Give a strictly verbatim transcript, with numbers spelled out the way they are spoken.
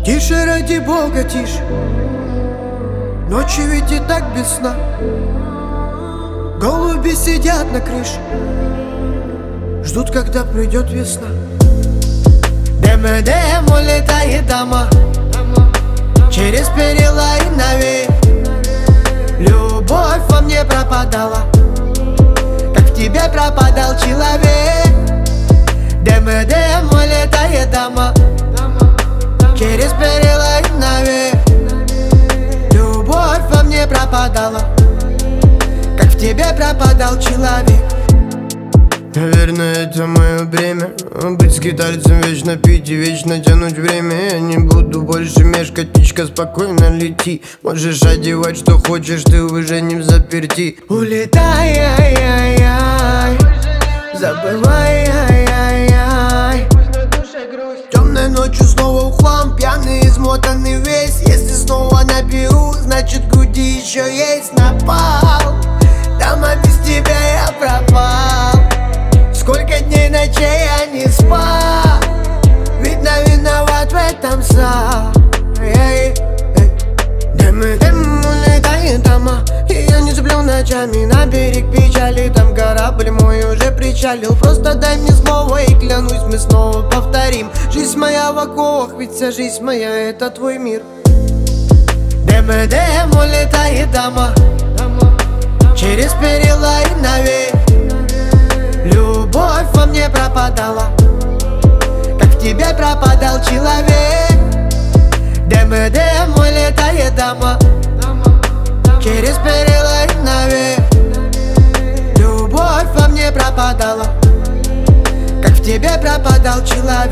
Тише, ради Бога, тише. Ночью ведь и так без сна. Голуби сидят на крыше, ждут, когда придет весна. ДМДМ улетает дома, через перила и навеи. Любовь во мне пропадала, как в тебе пропадал человек. ДМДМ улетает дома, через перила и навеи. Любовь во мне пропадала, как в тебе пропадал человек. Наверное, это мое бремя, быть скитальцем, вечно пить и вечно тянуть время. Я не буду больше мешкать, птичка, спокойно лети. Можешь одевать, что хочешь, ты уже не взаперти. Улетай, ай-яй-яй, забывай, ай-яй-яй. Темной ночью снова в хлам, пьяный, измотанный весь. Если снова наберу, значит груди еще есть напал. Дама, без тебя я пропал. Сколько дней, ночей я не спал, видно, виноват в этом сам. ДМДМ улетает дома, и я не сплю ночами. На берег печали, там корабль мой уже причалил. Просто дай мне слово и клянусь, мы снова повторим. Жизнь моя в оковах, ведь вся жизнь моя — это твой мир. ДМДМ улетает дома, через перила и навеи. Любовь во мне пропадала, как в тебе пропадал человек. ДМДМ улетает дома, через перила и навеи. Любовь во мне пропадала, как в тебе пропадал человек.